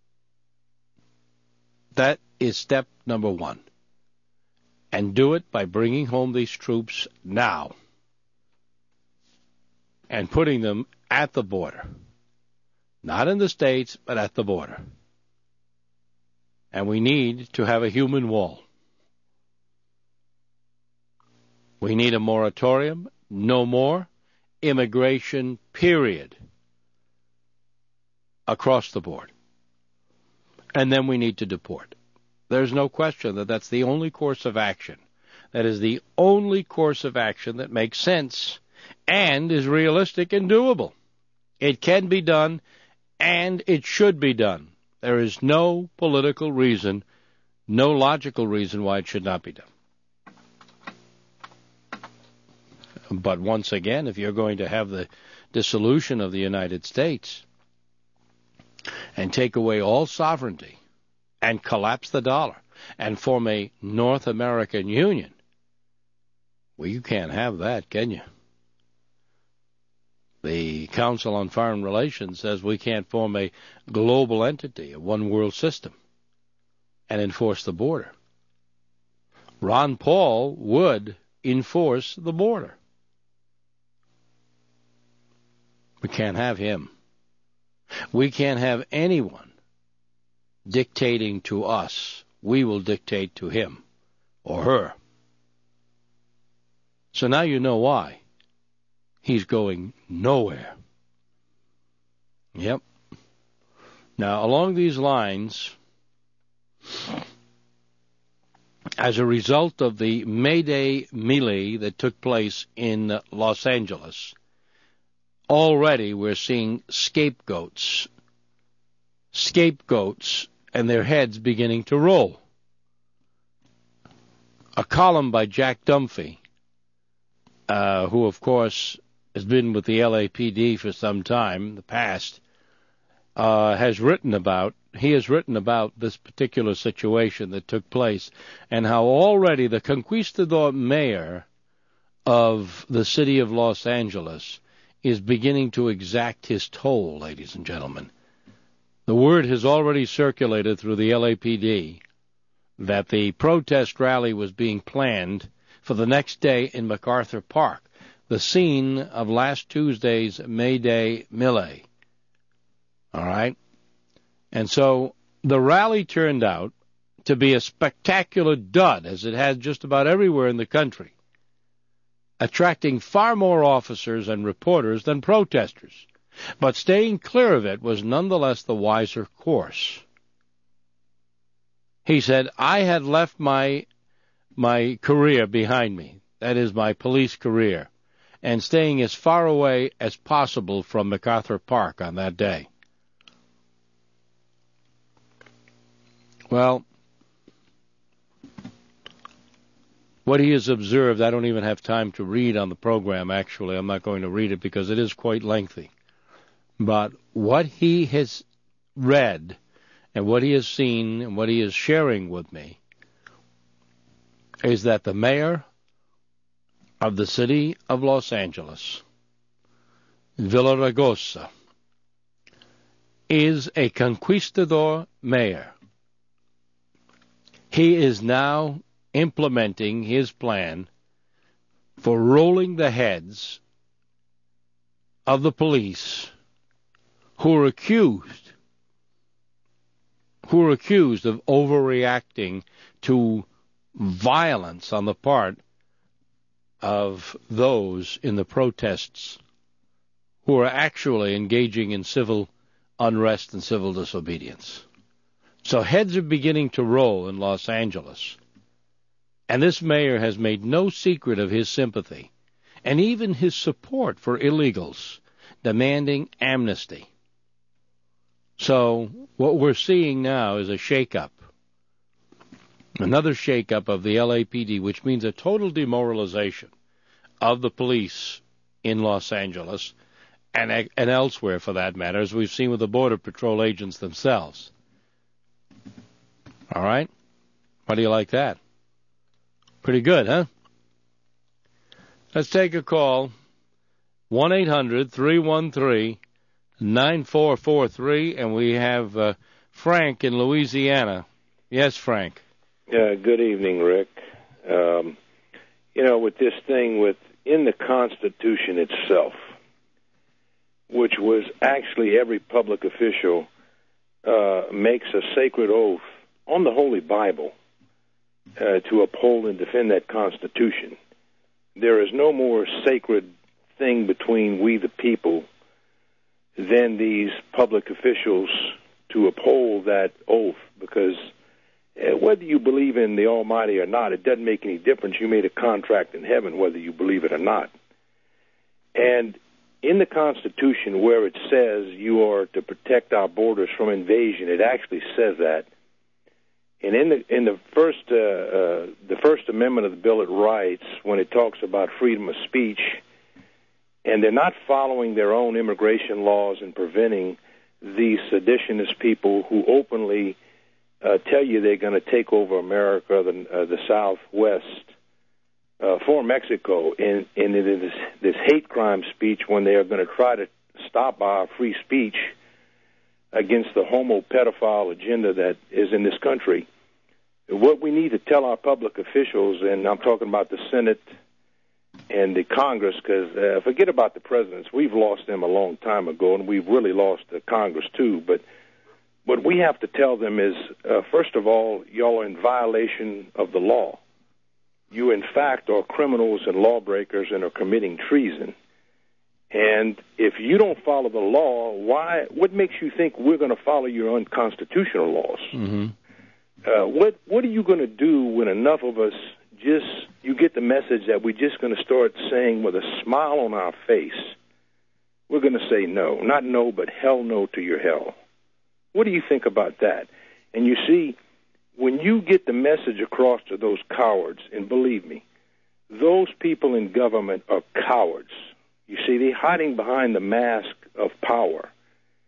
S4: That is step number one. And do it by bringing home these troops now and putting them at the border. Not in the States, but at the border. And we need to have a human wall. We need a moratorium, no more immigration, period, across the board. And then we need to deport. There's no question that that's the only course of action. That is the only course of action that makes sense and is realistic and doable. It can be done, and it should be done. There is no political reason, no logical reason why it should not be done. But once again, if you're going to have the dissolution of the United States and take away all sovereignty and collapse the dollar and form a North American Union, well, you can't have that, can you? The Council on Foreign Relations says we can't form a global entity, a one-world system, and enforce the border. Ron Paul would enforce the border. We can't have him. We can't have anyone dictating to us. We will dictate to him or her. So now you know why. He's going nowhere. Yep. Now, along these lines, as a result of the May Day melee that took place in Los Angeles, already we're seeing scapegoats and their heads beginning to roll. A column by Jack Dunphy, who, of course, has been with the LAPD for some time in the past, has written about this particular situation that took place and how already the conquistador mayor of the city of Los Angeles is beginning to exact his toll, ladies and gentlemen. The word has already circulated through the LAPD that the protest rally was being planned for the next day in MacArthur Park, the scene of last Tuesday's May Day melee. All right? And so the rally turned out to be a spectacular dud, as it has just about everywhere in the country, attracting far more officers and reporters than protesters. But staying clear of it was nonetheless the wiser course. He said, I had left my career behind me, that is, my police career, and staying as far away as possible from MacArthur Park on that day. Well, what he has observed, I don't even have time to read on the program, actually. I'm not going to read it because it is quite lengthy. But what he has read and what he has seen and what he is sharing with me is that the mayor of the city of Los Angeles, Villaraigosa, is a conquistador mayor. He is now implementing his plan for rolling the heads of the police who are accused of overreacting to violence on the part of those in the protests who are actually engaging in civil unrest and civil disobedience. So heads are beginning to roll in Los Angeles. And this mayor has made no secret of his sympathy and even his support for illegals demanding amnesty. So what we're seeing now is a shake-up, another shake-up of the LAPD, which means a total demoralization of the police in Los Angeles and elsewhere, for that matter, as we've seen with the Border Patrol agents themselves. All right? How do you like that? Pretty good, huh? Let's take a call. 1-800-313-9443, and we have Frank in Louisiana. Yes, Frank.
S16: Good evening, Rick. With this thing in the Constitution itself, which was actually every public official makes a sacred oath on the Holy Bible to uphold and defend that Constitution. There is no more sacred thing between we the people than these public officials to uphold that oath, because whether you believe in the Almighty or not, it doesn't make any difference. You made a contract in heaven whether you believe it or not. And in the Constitution, where it says you are to protect our borders from invasion, it actually says that. And in the First Amendment of the Bill of Rights, when it talks about freedom of speech, and they're not following their own immigration laws and preventing these seditionist people who openly tell you they're going to take over America, the Southwest, for Mexico, and it is this hate crime speech when they are going to try to stop our free speech against the homo-pedophile agenda that is in this country. What we need to tell our public officials, and I'm talking about the Senate and the Congress, because forget about the presidents. We've lost them a long time ago, and we've really lost the Congress too. But what we have to tell them is, first of all, y'all are in violation of the law. You, in fact, are criminals and lawbreakers and are committing treason. And if you don't follow the law, what makes you think we're going to follow your unconstitutional laws?
S4: Mm-hmm.
S16: What are you going to do when enough of us you get the message that we're just going to start saying with a smile on our face, we're going to say no, not no, but hell no to your hell. What do you think about that? And you see, when you get the message across to those cowards, and believe me, those people in government are cowards. You see, they're hiding behind the mask of power.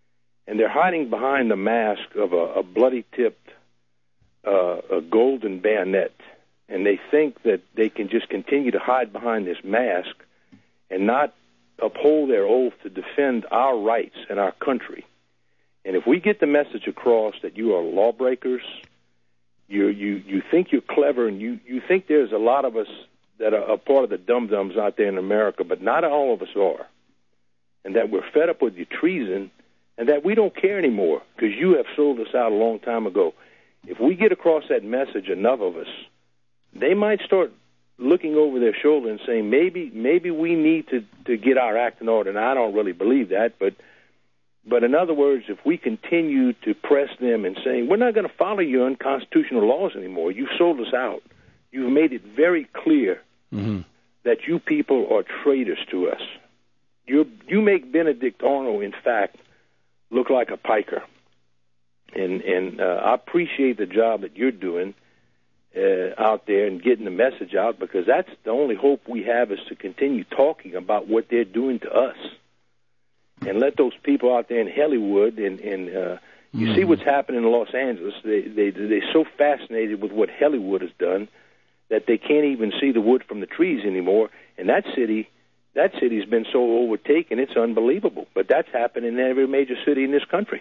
S16: and they're hiding behind the mask of a bloody-tipped, a golden bayonet, and they think that they can just continue to hide behind this mask and not uphold their oath to defend our rights and our country. And if we get the message across that you are lawbreakers, you think you're clever, and you think there's a lot of us that are a part of the dum-dums out there in America, but not all of us are, and that we're fed up with your treason, and that we don't care anymore because you have sold us out a long time ago. If we get across that message, enough of us, they might start looking over their shoulder and saying, maybe we need to get our act in order. And I don't really believe that, but in other words, if we continue to press them and saying, we're not going to follow your unconstitutional laws anymore, you've sold us out. You've made it very clear that you people are traitors to us. You make Benedict Arnold, in fact, look like a piker. And I appreciate the job that you're doing out there and getting the message out, because that's the only hope we have, is to continue talking about what they're doing to us. And let those people out there in Hollywood, and you see what's happening in Los Angeles. They're so fascinated with what Hollywood has done that they can't even see the wood from the trees anymore. And that city's been so overtaken, it's unbelievable. But that's happening in every major city in this country.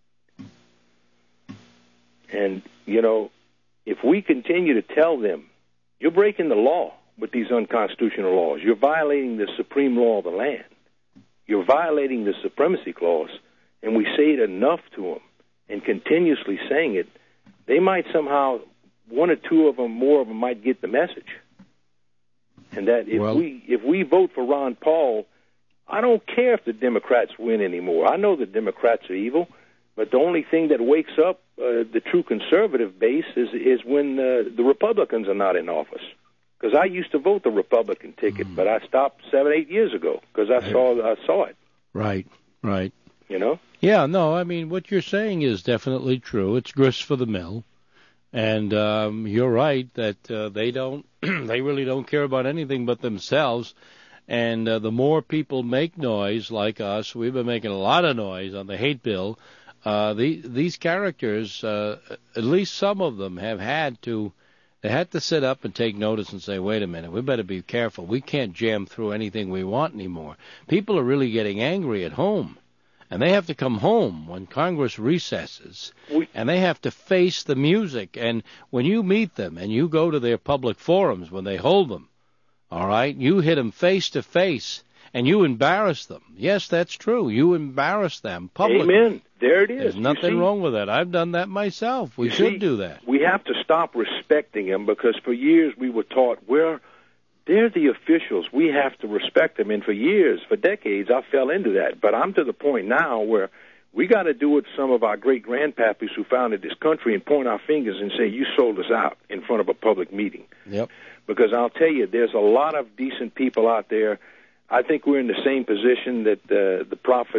S16: And, you know, if we continue to tell them, you're breaking the law with these unconstitutional laws, you're violating the supreme law of the land, you're violating the supremacy clause, and we say it enough to them and continuously saying it, they might somehow, one or two of them, more of them might get the message. And that if we vote for Ron Paul, I don't care if the Democrats win anymore. I know the Democrats are evil, but the only thing that wakes up the true conservative base is when the Republicans are not in office. Because I used to vote the Republican ticket, but I stopped 7-8 years ago because I saw it.
S4: Right.
S16: You know?
S4: Yeah, no, I mean, what you're saying is definitely true. It's grist for the mill. And you're right that they really don't care about anything but themselves. And the more people make noise like us, we've been making a lot of noise on the hate bill. These characters, at least some of them, had to sit up and take notice and say, wait a minute, we better be careful. We can't jam through anything we want anymore. People are really getting angry at home, and they have to come home when Congress recesses, and they have to face the music. And when you meet them and you go to their public forums when they hold them, all right, you hit them face to face. And you embarrass them. Yes, that's true. You embarrass them publicly.
S16: Amen. There it is.
S4: There's nothing wrong with that. I've done that myself. We should do that.
S16: We have to stop respecting them, because for years we were taught, they're the officials. We have to respect them. And for years, for decades, I fell into that. But I'm to the point now where we got to do what some of our great-grandpappies who founded this country and point our fingers and say, you sold us out in front of a public meeting.
S4: Yep.
S16: Because I'll tell you, there's a lot of decent people out there. I think we're in the same position that the prophet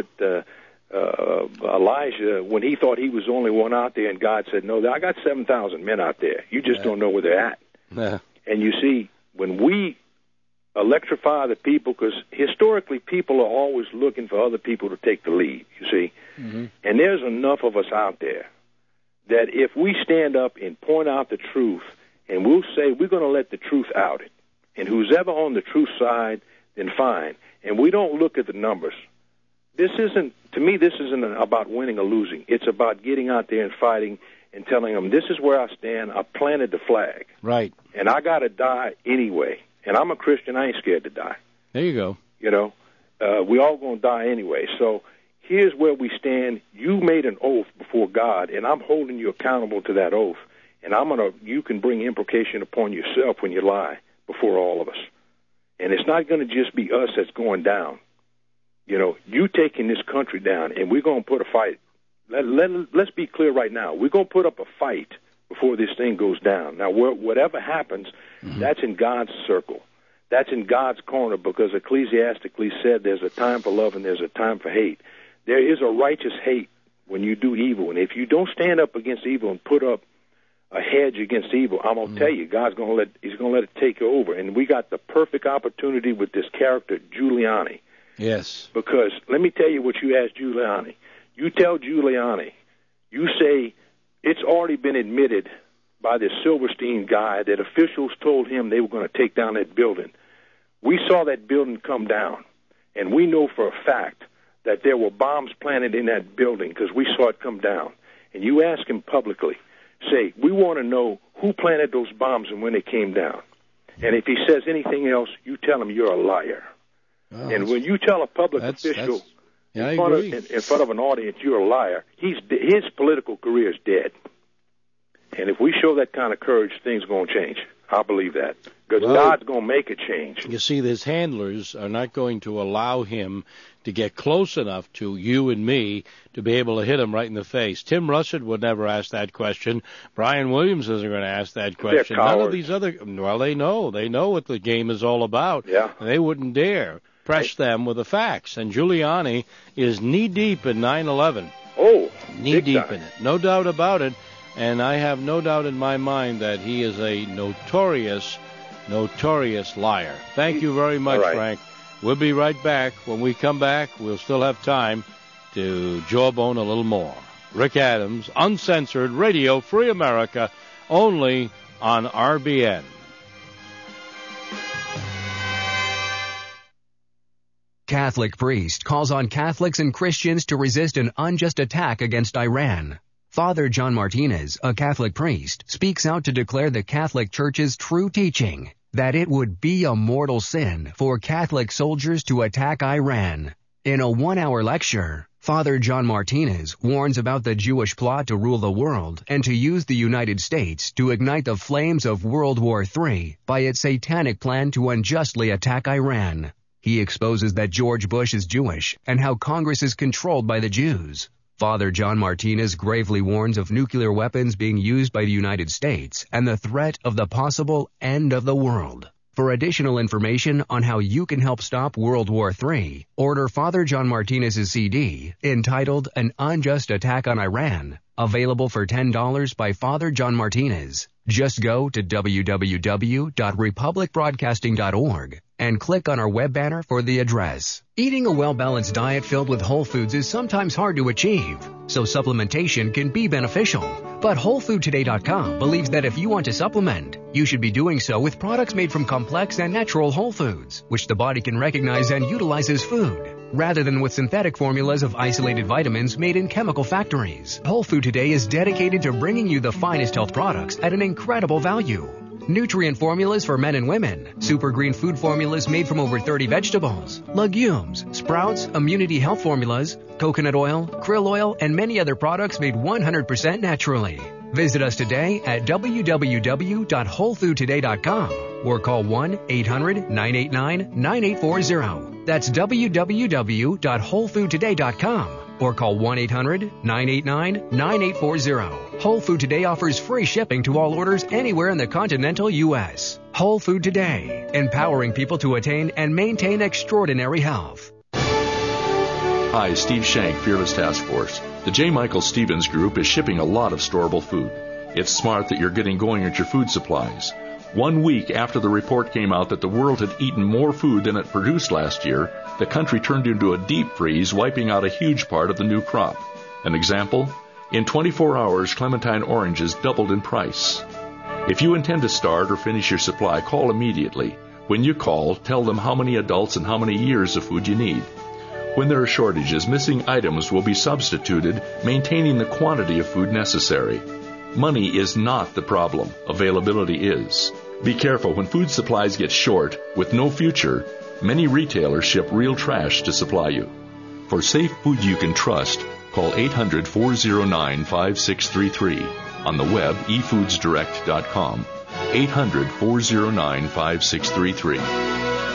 S16: Elijah, when he thought he was the only one out there, and God said, no, I got 7,000 men out there. You just don't know where they're at. And you see, when we electrify the people, because historically people are always looking for other people to take the lead, you see. And there's enough of us out there that if we stand up and point out the truth, and we'll say we're going to let the truth out, and who's ever on the truth side, then fine. And we don't look at the numbers. This isn't about winning or losing. It's about getting out there and fighting and telling them, this is where I stand. I planted the flag.
S4: Right.
S16: And I got to die anyway. And I'm a Christian. I ain't scared to die.
S4: There you go.
S16: You know, we all going to die anyway. So here's where we stand. You made an oath before God, and I'm holding you accountable to that oath. And you can bring implication upon yourself when you lie before all of us. And it's not going to just be us that's going down. You know, you taking this country down, and we're going to put a fight. Let's be clear right now. We're going to put up a fight before this thing goes down. Now, whatever happens, that's in God's circle. That's in God's corner, because ecclesiastically said there's a time for love and there's a time for hate. There is a righteous hate when you do evil. And if you don't stand up against evil and put up a hedge against evil, I'm going to tell you, God's going to let it take you over. And we got the perfect opportunity with this character, Giuliani.
S4: Yes.
S16: Because let me tell you what you asked Giuliani. You tell Giuliani, you say it's already been admitted by this Silverstein guy that officials told him they were going to take down that building. We saw that building come down, and we know for a fact that there were bombs planted in that building because we saw it come down. And you ask him publicly, say, we want to know who planted those bombs and when they came down. And if he says anything else, you tell him you're a liar. Oh, and when you tell a public official in front of an audience you're a liar, his political career is dead. And if we show that kind of courage, things are going to change. I believe that. Because God's going to make a change.
S4: You see, his handlers are not going to allow him to get close enough to you and me to be able to hit him right in the face. Tim Russert would never ask that question. Brian Williams isn't going to ask that question.
S16: They're cowards.
S4: None of these other, well, they know what the game is all about.
S16: Yeah.
S4: They wouldn't dare press them with the facts. And Giuliani is knee-deep in 9/11.
S16: Oh,
S4: knee-deep in it. No doubt about it. And I have no doubt in my mind that he is a notorious liar. Thank you very much, Frank. We'll be right back. When we come back, we'll still have time to jawbone a little more. Rick Adams, Uncensored Radio, Free America, only on RBN.
S12: Catholic priest calls on Catholics and Christians to resist an unjust attack against Iran. Father John Martinez, a Catholic priest, speaks out to declare the Catholic Church's true teaching that it would be a mortal sin for Catholic soldiers to attack Iran. In a 1-hour lecture, Father John Martinez warns about the Jewish plot to rule the world and to use the United States to ignite the flames of World War III by its satanic plan to unjustly attack Iran. He exposes that George Bush is Jewish and how Congress is controlled by the Jews. Father John Martinez gravely warns of nuclear weapons being used by the United States and the threat of the possible end of the world. For additional information on how you can help stop World War III, order Father John Martinez's CD entitled An Unjust Attack on Iran, available for $10 by Father John Martinez. Just go to www.republicbroadcasting.org and click on our web banner for the address. Eating a well-balanced diet filled with whole foods is sometimes hard to achieve, so supplementation can be beneficial. But WholeFoodToday.com believes that if you want to supplement, you should be doing so with products made from complex and natural whole foods, which the body can recognize and utilize as food, rather than with synthetic formulas of isolated vitamins made in chemical factories. Whole Food Today is dedicated to bringing you the finest health products at an incredible value. Nutrient formulas for men and women, super green food formulas made from over 30 vegetables, legumes, sprouts, immunity health formulas, coconut oil, krill oil, and many other products made 100% naturally. Visit us today at www.wholefoodtoday.com or call 1-800-989-9840. That's www.wholefoodtoday.com or call 1-800-989-9840. Whole Food Today offers free shipping to all orders anywhere in the continental U.S. Whole Food Today, empowering people to attain and maintain extraordinary health.
S7: Hi, Steve Shank, Fearless Task Force. The J. Michael Stevens Group is shipping a lot of storable food. It's smart that you're getting going at your food supplies. 1 week after the report came out that the world had eaten more food than it produced last year, the country turned into a deep freeze, wiping out a huge part of the new crop. An example? In 24 hours, clementine oranges doubled in price. If you intend to start or finish your supply, call immediately. When you call, tell them how many adults and how many years of food you need. When there are shortages, missing items will be substituted, maintaining the quantity of food necessary. Money is not the problem. Availability is. Be careful when food supplies get short, with no future. Many retailers ship real trash to supply you. For safe food you can trust, call 800-409-5633. On the web, efoodsdirect.com. 800-409-5633.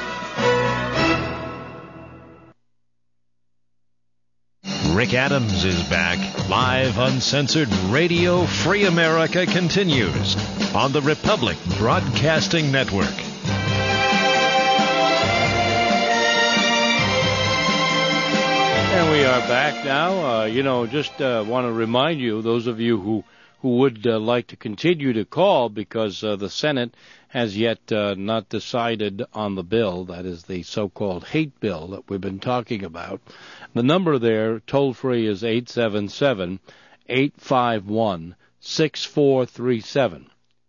S3: Rick Adams is back. Live Uncensored Radio Free America continues on the Republic Broadcasting Network.
S4: And we are back now. Just want to remind you, those of you who would like to continue to call, because the Senate has yet not decided on the bill, that is the so-called hate bill that we've been talking about. The number there, toll-free, is 877-851-6437.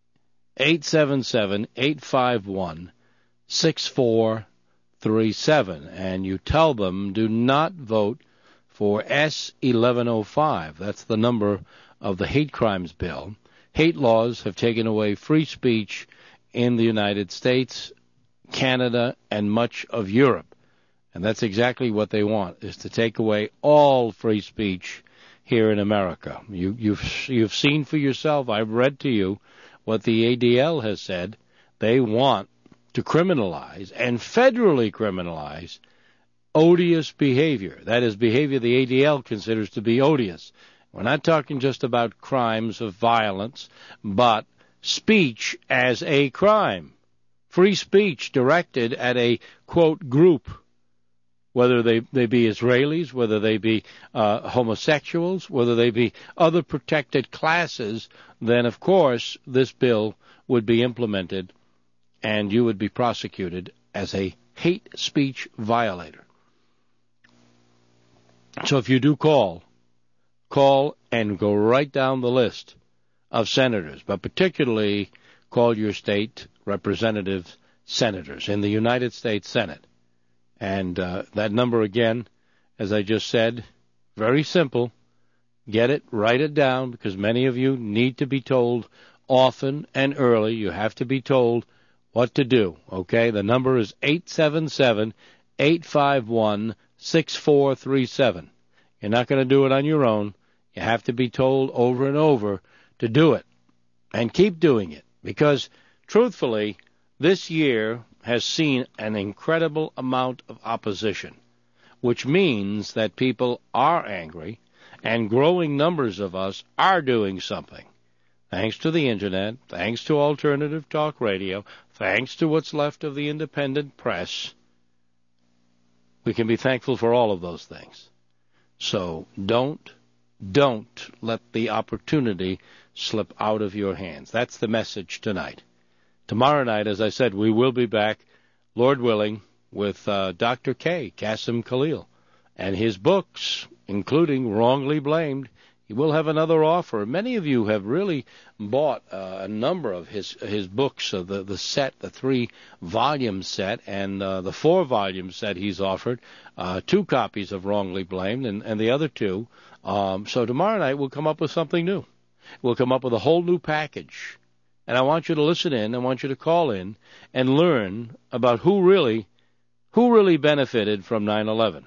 S4: 877-851-6437. And you tell them, do not vote for S1105. That's the number of the hate crimes bill. Hate laws have taken away free speech in the United States, Canada, and much of Europe. And that's exactly what they want, is to take away all free speech here in America. You've seen for yourself, I've read to you what the ADL has said. They want to criminalize and federally criminalize odious behavior. That is, behavior the ADL considers to be odious. We're not talking just about crimes of violence, but speech as a crime. Free speech directed at a, quote, group, whether they be Israelis, whether they be homosexuals, whether they be other protected classes, then, of course, this bill would be implemented and you would be prosecuted as a hate speech violator. So if you do call and go right down the list of senators, but particularly call your state representatives senators in the United States Senate. And that number again, as I just said, very simple. Get it, write it down, because many of you need to be told often and early. You have to be told what to do, okay? The number is 877-851-6437. You're not going to do it on your own. You have to be told over and over to do it. And keep doing it, because truthfully, this year has seen an incredible amount of opposition, which means that people are angry, and growing numbers of us are doing something. Thanks to the Internet, thanks to alternative talk radio, thanks to what's left of the independent press, we can be thankful for all of those things. So don't let the opportunity slip out of your hands. That's the message tonight. Tomorrow night, as I said, we will be back, Lord willing, with Dr. K, Qasim Khalil, and his books, including Wrongly Blamed. He will have another offer. Many of you have really bought a number of his books, the set, the 3-volume set, and the 4-volume set he's offered, 2 copies of Wrongly Blamed, and the other 2. So tomorrow night we'll come up with something new. We'll come up with a whole new package. And I want you to listen in, I want you to call in and learn about who really benefited from 9/11.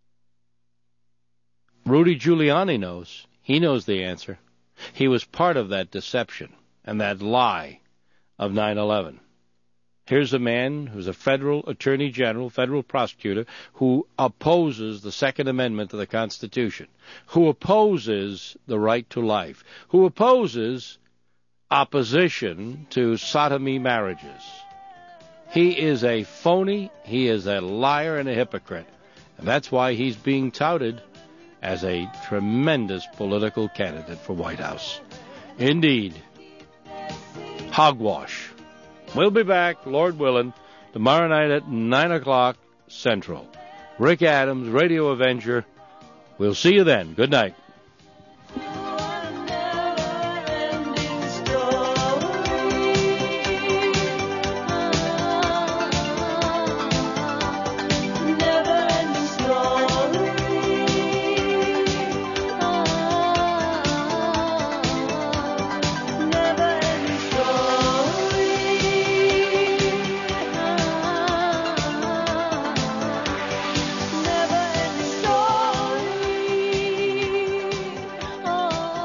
S4: Rudy Giuliani knows. He knows the answer. He was part of that deception and that lie of 9/11. Here's a man who's a federal attorney general, federal prosecutor, who opposes the Second Amendment to the Constitution, who opposes the right to life, who opposes opposition to sodomy marriages. He is a phony, he is a liar and a hypocrite. And that's why he's being touted as a tremendous political candidate for White House. Indeed. Hogwash. We'll be back, Lord willing, tomorrow night at 9 o'clock Central. Rick Adams, Radio Avenger. We'll see you then. Good night.